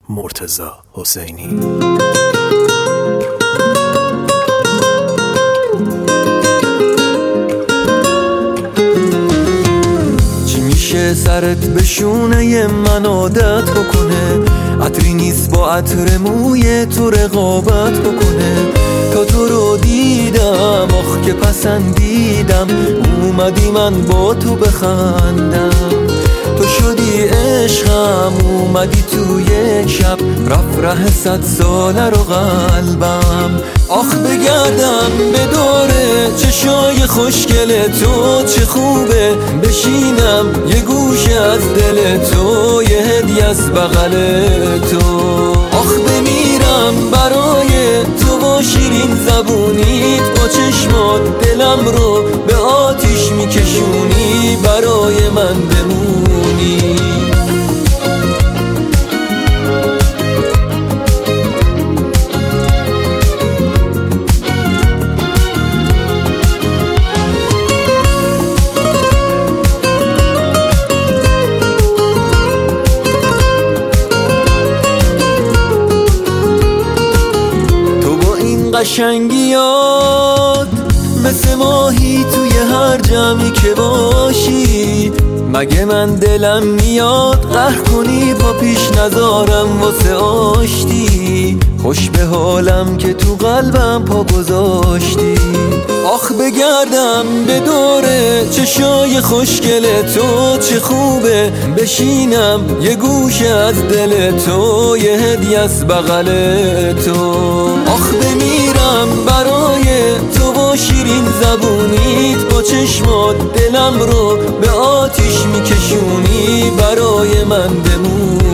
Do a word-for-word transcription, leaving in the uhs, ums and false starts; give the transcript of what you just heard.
مرتضی حسینی. چی میشه سرت به شونه من عادت بکنه؟ عطری نیست با عطر موی تو رقابت بکنه. تا تو رو دیدم آخ که پسندیدم، اومدی من با تو بخندم. تو شدی عشقم، اومدی تو یک شب، رفت ره صد ساله رو قلبم. آخ بگردم به دوره چشای خوشگل تو، چه خوبه بشینم یه گوشه از دل تو، یه هدیه از بغل تو. آخ بمیرم برای تو با شیرین زبونیت، با چشمات دلم رو به آتیش میکشونی، برای من بمونی. قشنگیات مثل ماهی توی هر جمعی که باشی، مگه من دلم میاد قهر کنی پا پیش نذارم واسه آشتی. خوش به حالم که تو قلبم پا گذاشتی. آخ بگردم به دوره چشای خوشگل تو، چه خوبه بشینم یه گوشه از دل تو، یه هدیه از بغل تو. آخ بمیرم برای تو با شیرین زبونیت، با چشمات دلم رو به آتیش میکشونی، برای من بمون.